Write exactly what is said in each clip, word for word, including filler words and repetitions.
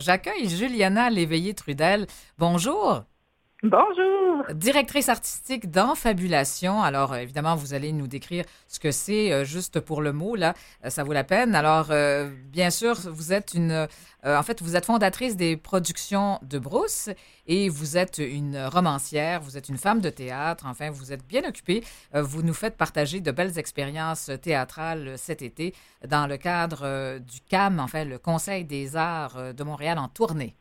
J'accueille Juliana Léveillé-Trudel. Bonjour. Bonjour. Directrice artistique dans Fabulation. Alors, euh, évidemment, vous allez nous décrire ce que c'est, euh, juste pour le mot, là, euh, ça vaut la peine. Alors, euh, bien sûr, vous êtes une... euh, en fait, vous êtes fondatrice des productions de Brousse et vous êtes une romancière, vous êtes une femme de théâtre, enfin, vous êtes bien occupée. Euh, vous nous faites partager de belles expériences théâtrales cet été dans le cadre euh, du C A M, enfin, le Conseil des arts euh, de Montréal en tournée.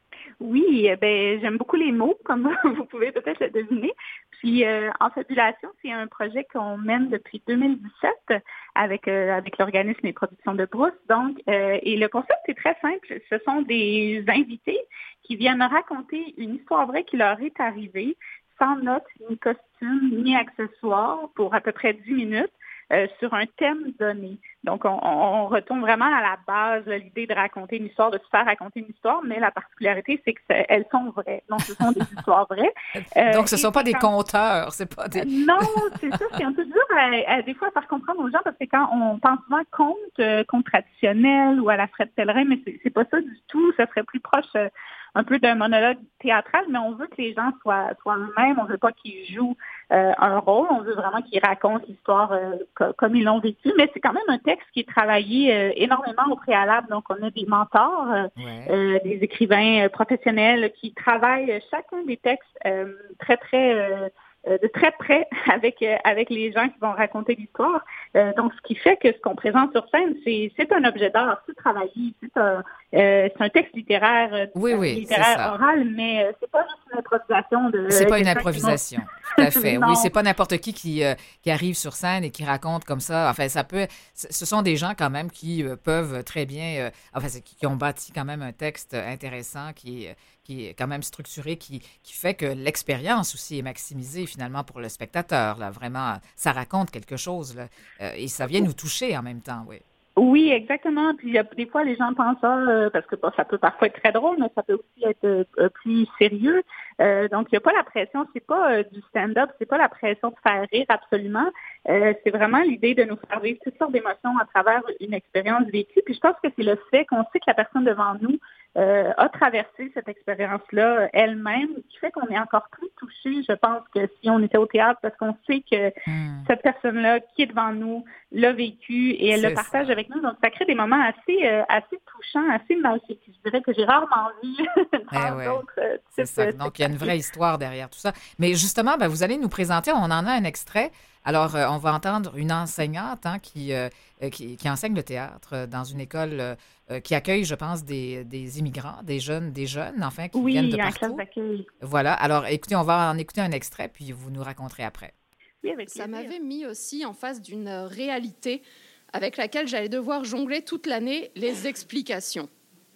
Oui, eh ben j'aime beaucoup les mots, comme vous pouvez peut-être le deviner. Puis euh, en fabulation, c'est un projet qu'on mène depuis deux mille dix-sept avec euh, avec l'organisme Les Productions de Brousse. Donc, euh, et le concept est très simple. Ce sont des invités qui viennent raconter une histoire vraie qui leur est arrivée, sans notes, ni costume, ni accessoires, pour à peu près dix minutes. Euh, sur un thème donné. Donc, on, on retourne vraiment à la base, l'idée de raconter une histoire, de se faire raconter une histoire, mais la particularité, c'est qu'elles sont vraies. Donc, ce sont des histoires vraies. Euh, Donc, ce ne et sont pas c'est des quand... conteurs, c'est pas Euh, des... Non, c'est ça, c'est un peu dur à, à, des fois à faire comprendre aux gens parce que quand on pense souvent conte, euh, conte traditionnel ou à la Fred Pellerin, mais c'est, c'est pas ça du tout. Ça serait plus proche euh, un peu d'un monologue théâtral, mais on veut que les gens soient, soient eux-mêmes. On veut pas qu'ils jouent euh, un rôle. On veut vraiment qu'ils racontent l'histoire euh, co- comme ils l'ont vécu. Mais c'est quand même un texte qui est travaillé euh, énormément au préalable. Donc, on a des mentors, euh, Ouais. euh, des écrivains euh, professionnels qui travaillent chacun des textes euh, très, très... Euh, euh, de très près avec euh, avec les gens qui vont raconter l'histoire. Euh, donc, ce qui fait que ce qu'on présente sur scène, c'est c'est un objet d'art, c'est travaillé, c'est un euh, c'est un texte littéraire, Oui, euh, oui, c'est littéraire ça. oral, mais euh, c'est pas juste une improvisation de C'est euh, pas une quelqu'un qui m'a... improvisation. Tout à fait. Oui, non, c'est pas n'importe qui qui, euh, qui arrive sur scène et qui raconte comme ça. Enfin, ça peut. c- Ce sont des gens quand même qui euh, peuvent très bien. euh, enfin, c'est- qui, qui ont bâti quand même un texte intéressant, qui, est- qui est quand même structuré, qui, qui fait que l'expérience aussi est maximisée finalement pour le spectateur. Là, vraiment, ça raconte quelque chose là, euh, et ça vient nous toucher en même temps. Oui. oui, exactement. Puis il y a des fois, les gens pensent ça, euh, parce que bon, ça peut parfois être très drôle, mais ça peut aussi être euh, plus sérieux. Euh, donc, il n'y a pas la pression, c'est pas euh, du stand-up, c'est pas la pression de faire rire absolument. Euh, c'est vraiment l'idée de nous faire vivre toutes sortes d'émotions à travers une expérience vécue. Puis je pense que c'est le fait qu'on sait que la personne devant nous euh, a traversé cette expérience-là euh, elle-même, qui fait qu'on est encore plus touché, je pense, que si on était au théâtre, parce qu'on sait que Hmm. cette personne-là qui est devant nous l'a vécu et elle le C'est partage ça. avec nous. Donc, ça crée des moments assez euh, assez touchants, assez magiques. Je dirais que j'ai rarement vu Eh dans ouais. d'autres euh, C'est types ça. de Donc, il y a une spectacles. vraie histoire derrière tout ça. Mais justement, ben, vous allez nous présenter, on en a un extrait. Alors, euh, on va entendre une enseignante hein, qui, euh, euh, qui, qui enseigne le théâtre euh, dans une école euh, euh, qui accueille, je pense, des, des immigrants, des jeunes, des jeunes, enfin, qui viennent de Oui, en classe partout. d'accueil. Voilà. Alors, écoutez, on va en écouter un extrait, puis vous nous raconterez après. Oui, avec Ça plaisir. m'avait mis aussi en face d'une réalité avec laquelle j'allais devoir jongler toute l'année, les explications.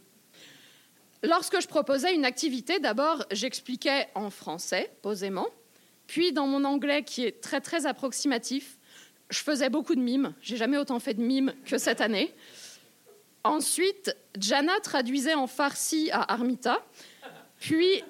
Lorsque je proposais une activité, d'abord, j'expliquais en français, posément, puis dans mon anglais qui est très, très approximatif, je faisais beaucoup de mimes. J'ai jamais autant fait de mimes que cette année. Ensuite, Jana traduisait en farsi à Armita, puis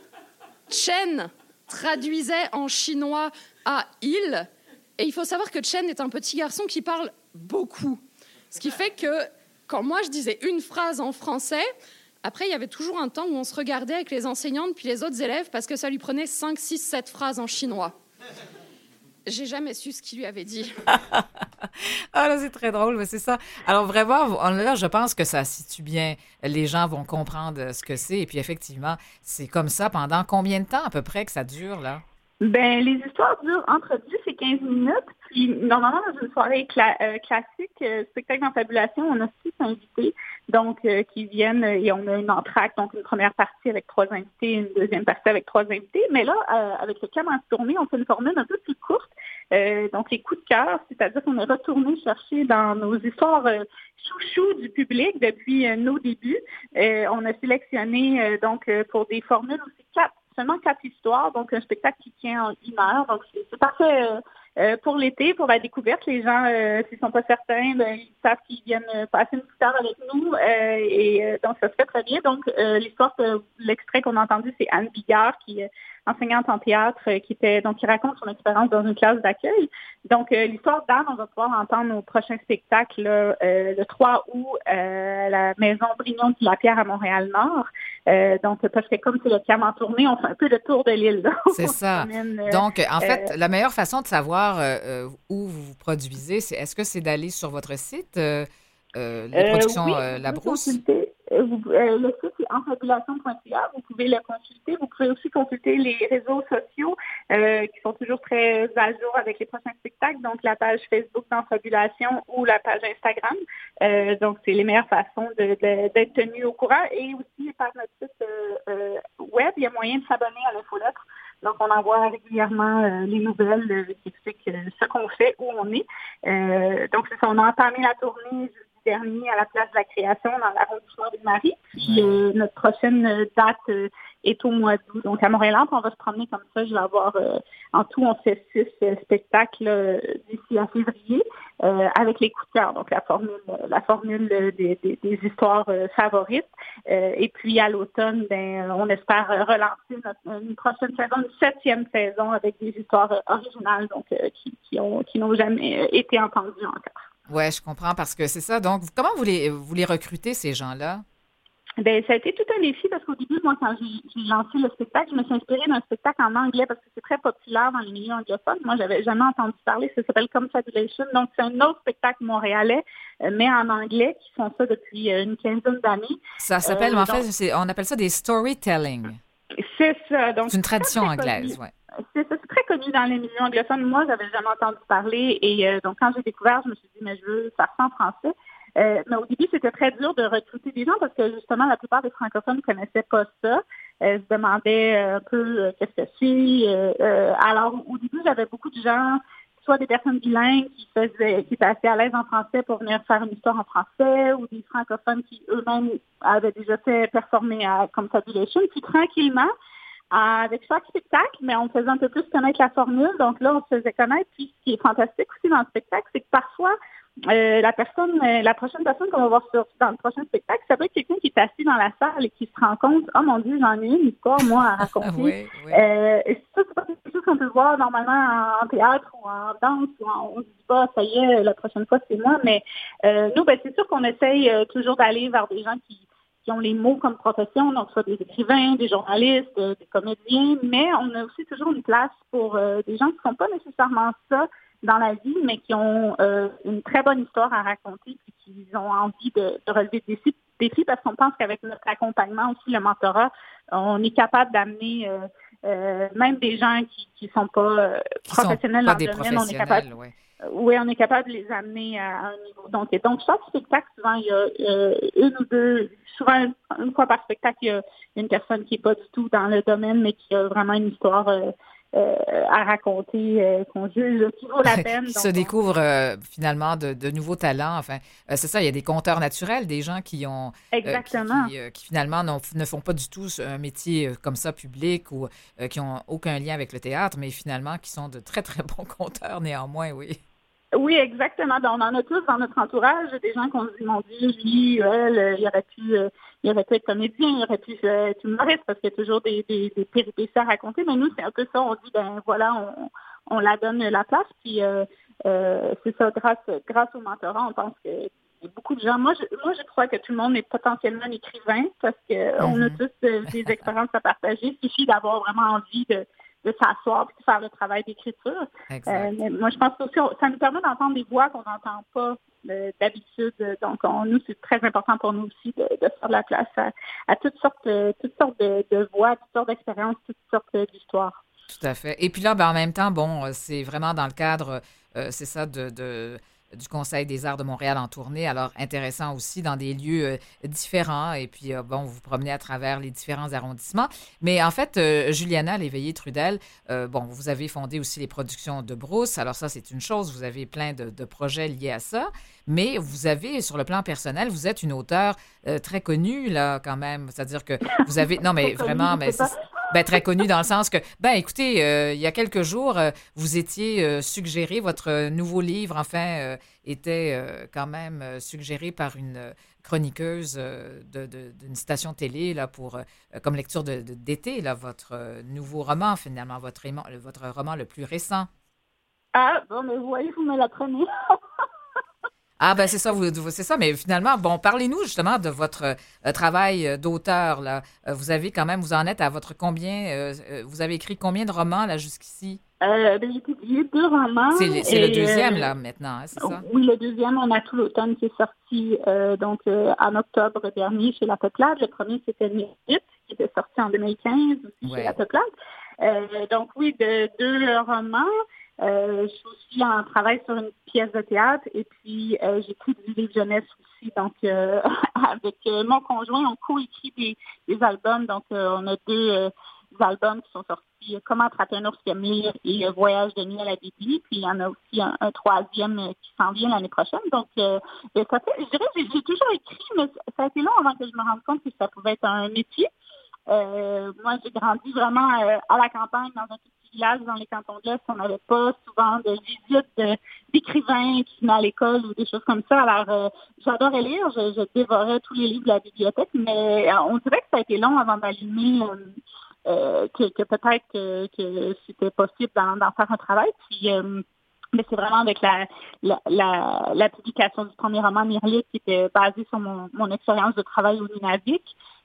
Chen traduisait en chinois à il. Et il faut savoir que Chen est un petit garçon qui parle beaucoup. Ce qui fait que quand moi je disais une phrase en français, après il y avait toujours un temps où on se regardait avec les enseignantes puis les autres élèves parce que ça lui prenait cinq, six, sept phrases en chinois. J'ai jamais su ce qu'il lui avait dit. Ah là, c'est très drôle, mais c'est ça. Alors vraiment, on- là, je pense que ça situe bien. Les gens vont comprendre euh, ce que c'est. Et puis effectivement, c'est comme ça pendant combien de temps à peu près que ça dure, là? Ben, les histoires durent entre dix et quinze minutes. Puis, normalement, dans une soirée cla- euh, classique, euh, spectacle en fabulation, on a six invités, donc, euh, qui viennent euh, et on a une entracte, donc une première partie avec trois invités, une deuxième partie avec trois invités. Mais là, euh, avec le cadre en tournée, on fait une formule un peu plus courte. Euh, donc, les coups de cœur, c'est-à-dire qu'on est retourné chercher dans nos histoires euh, chouchous du public depuis euh, nos débuts. Euh, on a sélectionné, euh, donc, euh, pour des formules aussi quatre seulement quatre histoires, donc un spectacle qui tient en une heure. Donc, c'est, c'est parfait euh, euh, pour l'été, pour la découverte. Les gens, euh, s'ils sont pas certains, ben, ils savent qu'ils viennent euh, passer une petite heure avec nous. Euh, et euh, donc, ça se fait très bien. Donc, euh, l'histoire, que, l'extrait qu'on a entendu, c'est Anne Bigard qui, euh, enseignante en théâtre euh, qui était donc qui raconte son expérience dans une classe d'accueil. Donc, euh, l'histoire d'Anne, on va pouvoir entendre au prochain spectacle là, euh, le trois août euh, à la maison Brignon de la Pierre à Montréal-Nord. Euh, donc, parce que comme c'est le Cam en tournée, on fait un peu le tour de l'île. Là. C'est ça. Promène, euh, donc, en fait, euh, la meilleure façon de savoir euh, où vous vous produisez, c'est est-ce que c'est d'aller sur votre site, euh, euh, les productions euh, oui, euh, La Brousse? Consulter. Vous, euh, le site est enfabulation point c a. Vous pouvez le consulter. Vous pouvez aussi consulter les réseaux sociaux euh, qui sont toujours très à jour avec les prochains spectacles. Donc, la page Facebook d'Enfabulation ou la page Instagram. Euh, donc, c'est les meilleures façons de, de, d'être tenu au courant. Et aussi, par notre site euh, euh, web, il y a moyen de s'abonner à l'infolettre. Donc, on envoie régulièrement euh, les nouvelles euh, qui expliquent euh, ce qu'on fait, où on est. Euh, donc, c'est ça. On a entamé la tournée dernier à la place de la Création dans l'arrondissement de Marie. Puis euh, notre prochaine date euh, est au mois d'août. Donc à Montréal, on va se promener comme ça. Je vais avoir euh, en tout, on fait six euh, spectacles euh, d'ici à février euh, avec les coups de cœur. Donc la formule, la formule des, des, des histoires euh, favorites. Euh, et puis à l'automne, ben, on espère relancer notre, une prochaine saison, une septième saison avec des histoires euh, originales, donc euh, qui, qui ont qui n'ont jamais été entendues encore. Oui, je comprends, parce que c'est ça. Donc, comment vous les, vous les recrutez, ces gens-là? Bien, ça a été tout un défi parce qu'au début, moi, quand j'ai, j'ai lancé le spectacle, je me suis inspirée d'un spectacle en anglais parce que c'est très populaire dans les milieux anglophones. Moi, j'avais jamais entendu parler. Ça s'appelle Confabulation. Donc, c'est un autre spectacle montréalais, mais en anglais, qui font ça depuis une quinzaine d'années. Ça s'appelle, euh, en donc, fait, c'est, on appelle ça des storytelling. C'est ça. Donc, c'est une tradition très, très anglaise, oui. C'est ça, c'est très connu dans les milieux anglophones. Moi, j'avais jamais entendu parler. Et euh, donc, quand j'ai découvert, je me suis dit, mais je veux faire ça en français. Euh, mais au début, c'était très dur de recruter des gens parce que, justement, la plupart des francophones ne connaissaient pas ça. Euh, se demandaient un peu euh, qu'est-ce que c'est. Euh, euh, alors, au début, j'avais beaucoup de gens, soit des personnes bilingues qui faisaient, qui étaient assez à l'aise en français pour venir faire une histoire en français, ou des francophones qui eux-mêmes avaient déjà fait performer à Confabulation. Puis, tranquillement, avec chaque spectacle, mais on faisait un peu plus connaître la formule. Donc là, on se faisait connaître. Puis ce qui est fantastique aussi dans le spectacle, c'est que parfois, euh, la personne, euh, la prochaine personne qu'on va voir sur, dans le prochain spectacle, ça peut être quelqu'un qui est assis dans la salle et qui se rend compte, oh mon Dieu, j'en ai une histoire, moi, à raconter. oui, oui. Euh, et ça, c'est pas quelque chose qu'on peut voir normalement en théâtre ou en danse, ou en, on se dit pas, ça y est, la prochaine fois, c'est moi. Mais euh, nous, ben, c'est sûr qu'on essaye euh, toujours d'aller vers des gens qui qui ont les mots comme profession, donc soit des écrivains, des journalistes, euh, des comédiens, mais on a aussi toujours une place pour euh, des gens qui ne font pas nécessairement ça dans la vie, mais qui ont euh, une très bonne histoire à raconter et qui ont envie de, de relever des défis, défis parce qu'on pense qu'avec notre accompagnement aussi, le mentorat, on est capable d'amener euh, euh, même des gens qui ne sont pas euh, professionnels sont pas dans des le domaine, on est capable. Ouais. Oui, on est capable de les amener à un niveau. Donc, et donc chaque spectacle, souvent, il y a euh, une ou deux, souvent une fois par spectacle, il y a une personne qui n'est pas du tout dans le domaine, mais qui a vraiment une histoire euh, euh, à raconter, euh, qu'on juge, qui vaut la peine. qui donc, se découvrent euh, finalement de, de nouveaux talents. Enfin, euh, c'est ça, il y a des conteurs naturels, des gens qui ont Exactement. Euh, qui, qui, euh, qui finalement ne font pas du tout un métier comme ça public ou euh, qui n'ont aucun lien avec le théâtre, mais finalement qui sont de très, très bons conteurs néanmoins, oui. Oui, exactement. Donc, on en a tous dans notre entourage des gens qu'on se dit, mon Dieu, lui, elle, il aurait pu, euh, il aurait pu être comédien, il aurait pu euh, être humoriste parce qu'il y a toujours des, des, des péripéties à raconter. Mais nous, c'est un peu ça. On dit, ben voilà, on, on la donne la place. Puis euh, euh, c'est ça, grâce, grâce au mentorat, on pense que il y a beaucoup de gens. Moi, je, moi, je crois que tout le monde est potentiellement un écrivain parce qu'on mm-hmm. a tous euh, des expériences à partager. Il suffit d'avoir vraiment envie de de s'asseoir et de faire le travail d'écriture. Euh, mais moi, je pense aussi, ça nous permet d'entendre des voix qu'on n'entend pas euh, d'habitude. Donc, on, nous, c'est très important pour nous aussi de, de faire de la place à, à toutes sortes, euh, toutes sortes de, de voix, toutes sortes d'expériences, toutes sortes euh, d'histoires. Tout à fait. Et puis là, ben, en même temps, bon, c'est vraiment dans le cadre, euh, c'est ça, de... de... du Conseil des arts de Montréal en tournée, alors intéressant aussi dans des lieux euh, différents et puis euh, bon, vous vous promenez à travers les différents arrondissements. Mais en fait, euh, Juliana Léveillé-Trudel, euh, bon, vous avez fondé aussi les productions de Brousse, alors ça c'est une chose, vous avez plein de, de projets liés à ça, mais vous avez, sur le plan personnel, vous êtes une auteure euh, très connue là quand même, c'est-à-dire que vous avez, non mais vraiment, mais c'est... Ben, très connu dans le sens que, ben écoutez, euh, il y a quelques jours, euh, vous étiez euh, suggéré, votre nouveau livre, enfin, euh, était euh, quand même euh, suggéré par une euh, chroniqueuse euh, de, de, d'une station télé là, pour, euh, comme lecture de, de, d'été, là, votre euh, nouveau roman, finalement, votre, votre roman le plus récent. Ah, bon, mais vous voyez, vous me l'apprenez. Ah ben c'est ça, vous, c'est ça, mais finalement, bon, parlez-nous justement de votre euh, travail d'auteur, là. Euh, vous avez quand même, vous en êtes à votre combien, euh, vous avez écrit combien de romans, là, jusqu'ici? Euh, ben, j'ai publié deux romans. C'est, le, c'est et, le deuxième, euh, là, maintenant, hein, c'est ça? Oui, le deuxième, on a tout l'automne qui est sorti, euh, donc, euh, en octobre dernier chez La Peuplade. Le premier, c'était Mérite, qui était sorti en deux mille quinze aussi ouais. chez La Peuplade. Euh, donc, oui, de deux romans. Euh, je suis aussi en travail sur une pièce de théâtre et puis euh, j'écris du livre jeunesse aussi. Donc, euh, avec euh, mon conjoint, on co-écrit des, des albums. Donc, euh, on a deux euh, albums qui sont sortis, euh, Comment attraper un ours qui aime lire et euh, Voyage de nuit à la Bibli. Puis, il y en a aussi un, un troisième euh, qui s'en vient l'année prochaine. Donc, euh, ça fait, je dirais que j'ai, j'ai toujours écrit, mais ça a été long avant que je me rende compte que ça pouvait être un métier. Euh, moi, j'ai grandi vraiment euh, à la campagne, dans un tout petit village dans les cantons de l'Est. On n'avait pas souvent de visites de, d'écrivains qui venaient à l'école ou des choses comme ça. Alors, euh, j'adorais lire, je, je dévorais tous les livres de la bibliothèque, mais euh, on dirait que ça a été long avant d'allumer euh, euh, que, que peut-être que, que c'était possible d'en, d'en faire un travail. Puis, euh, mais c'est vraiment avec la, la, la, la publication du premier roman, Mirlit, qui était basé sur mon, mon expérience de travail au Nunavik.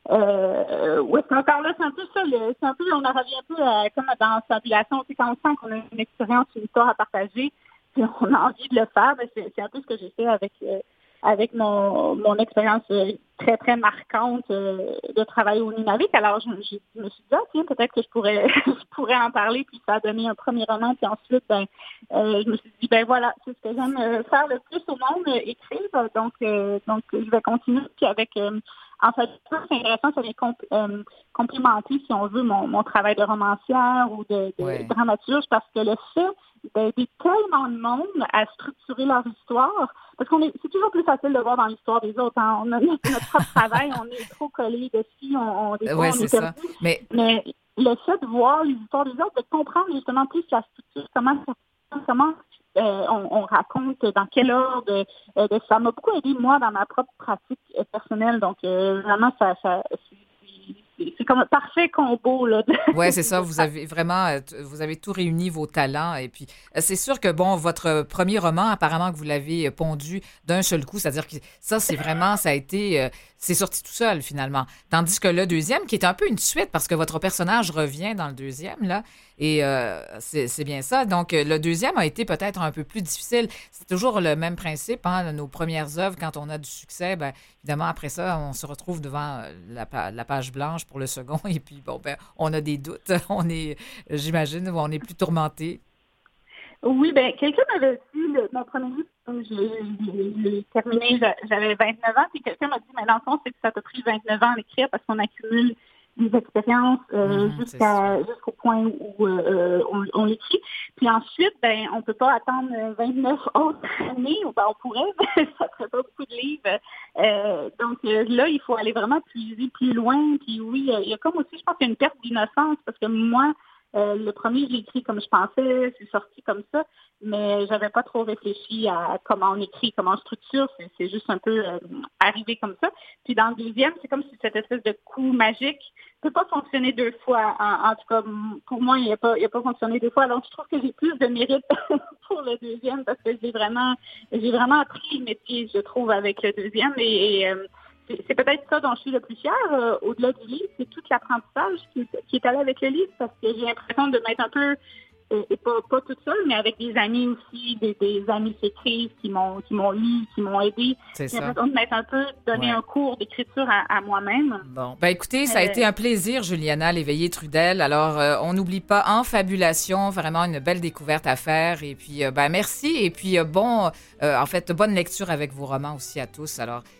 Euh, oui, c'est encore là, c'est un peu ça, le, c'est un peu, on en revient un peu à, comme dans Fabulation, c'est quand on sent qu'on a une expérience, une histoire à partager, puis on a envie de le faire, ben c'est, c'est un peu ce que j'ai fait avec euh, avec mon, mon expérience euh, très, très marquante euh, de travail au Nunavik. Alors, je, je, je me suis dit, ah, tiens, peut-être que je pourrais je pourrais en parler, puis ça a donné un premier roman, puis ensuite, ben, euh, je me suis dit, ben voilà, c'est ce que j'aime faire le plus au monde, euh, écrire, donc, euh, donc je vais continuer, puis avec... Euh, en fait, c'est intéressant, ça vient compl- euh, complémenter, si on veut, mon, mon travail de romancière ou de, de ouais. dramaturge, parce que le fait d'aider tellement de monde à structurer leur histoire, parce qu'on est, c'est toujours plus facile de voir dans l'histoire des autres. Hein. On a notre, notre propre travail, on est trop collé dessus, on, on, des fois, ouais, on c'est est perdu. ça. Mais... Mais le fait de voir les histoires des autres, de comprendre justement plus la structure, comment ça, comment Euh, on, on raconte dans quel ordre. Euh, de, ça m'a beaucoup aidé, moi, dans ma propre pratique euh, personnelle. Donc, euh, vraiment, ça, ça c'est, c'est, c'est comme un parfait combo. Là, de... Oui, c'est ça. Vous avez vraiment, vous avez tout réuni vos talents. Et puis, c'est sûr que, bon, votre premier roman, apparemment que vous l'avez pondu d'un seul coup, c'est-à-dire que ça, c'est vraiment, ça a été, c'est sorti tout seul, finalement. Tandis que le deuxième, qui est un peu une suite, parce que votre personnage revient dans le deuxième, là, et euh, c'est, c'est bien ça. Donc, le deuxième a été peut-être un peu plus difficile. C'est toujours le même principe, hein, nos premières œuvres, quand on a du succès, bien, évidemment, après ça, on se retrouve devant la, la page blanche pour le second, et puis, bon, ben, on a des doutes, on est, j'imagine, on est plus tourmenté. Oui, ben quelqu'un m'avait dit, le, mon premier livre, je l'ai terminé, j'avais vingt-neuf ans, puis quelqu'un m'a dit, mais dans le fond, c'est que ça t'a pris vingt-neuf ans à l'écrire parce qu'on accumule des expériences euh, mmh, jusqu'à jusqu'au point où euh, on, on l'écrit. Puis ensuite, ben on peut pas attendre vingt-neuf autres années, ou ben on pourrait, mais ça ferait pas beaucoup de livres. Euh, donc euh, là, il faut aller vraiment puiser plus loin. Puis oui, il y a comme aussi, je pense qu'il y a une perte d'innocence, parce que moi, Euh, le premier, j'ai écrit comme je pensais, c'est sorti comme ça, mais j'avais pas trop réfléchi à comment on écrit, comment on structure, c'est, c'est juste un peu euh, arrivé comme ça. Puis dans le deuxième, c'est comme si cette espèce de coup magique ne peut pas fonctionner deux fois. En, en tout cas, pour moi, il n'a pas, il a pas fonctionné deux fois. Donc, je trouve que j'ai plus de mérite pour le deuxième parce que j'ai vraiment, j'ai vraiment appris le métier, je trouve, avec le deuxième. Et, et euh, C'est, c'est peut-être ça dont je suis le plus fière, euh, au-delà du livre, c'est tout l'apprentissage qui, qui est allé avec le livre, parce que j'ai l'impression de m'être un peu, euh, et pas, pas toute seule, mais avec des amis aussi, des, des amis qui écrivent, qui m'ont, qui m'ont lu, qui m'ont aidé. C'est j'ai ça. l'impression de m'être un peu donné ouais. un cours d'écriture à, à moi-même. Bon, ben écoutez, ça a euh... été un plaisir, Juliana Léveillé-Trudel. Alors, euh, on n'oublie pas En Fabulation, vraiment une belle découverte à faire. Et puis, euh, ben merci. Et puis, euh, bon, euh, en fait, bonne lecture avec vos romans aussi à tous. Alors,